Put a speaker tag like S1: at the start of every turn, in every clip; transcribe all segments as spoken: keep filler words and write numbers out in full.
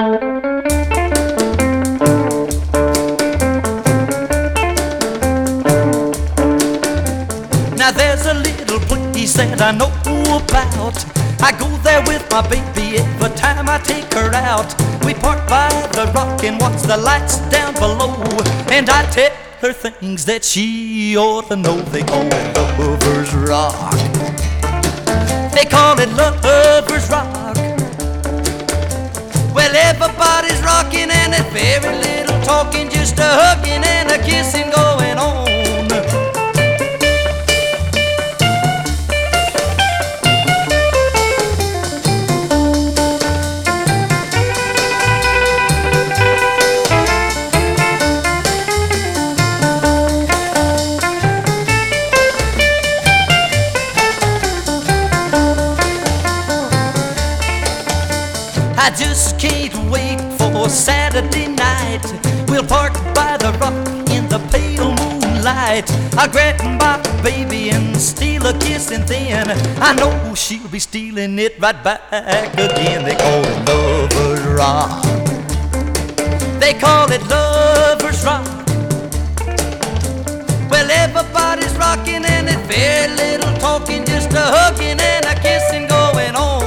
S1: Now there's a little place that I know about. I go there with my baby every time I take her out. We park by the rock and watch the lights down below, and I tell her things that she ought to know. They call it Lover's Rock. They call it Lover's Rock. Well, everybody's rocking and there's very little talking, just a hugging and a kissing going on. I just can't wait for Saturday night. We'll park by the rock in the pale moonlight. I'll grab my baby and steal a kiss, and then I know she'll be stealing it right back again. They call it Lover's Rock. They call it Lover's Rock. Well, everybody's rocking and there's very little talking, just a hugging and a kissing going on.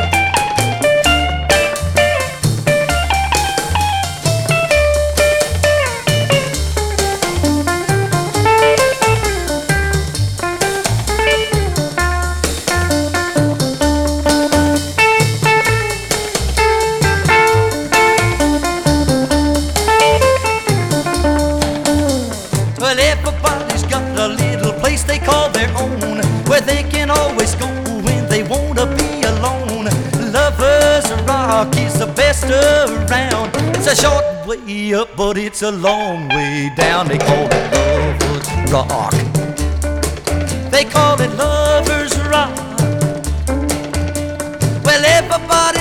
S1: Well, everybody's got a little place they call their own, where they can always go when they want to be alone. Lover's Rock is the best around. It's a short way up, but it's a long way down. They call it Lover's Rock. They call it Lover's Rock. Well, everybody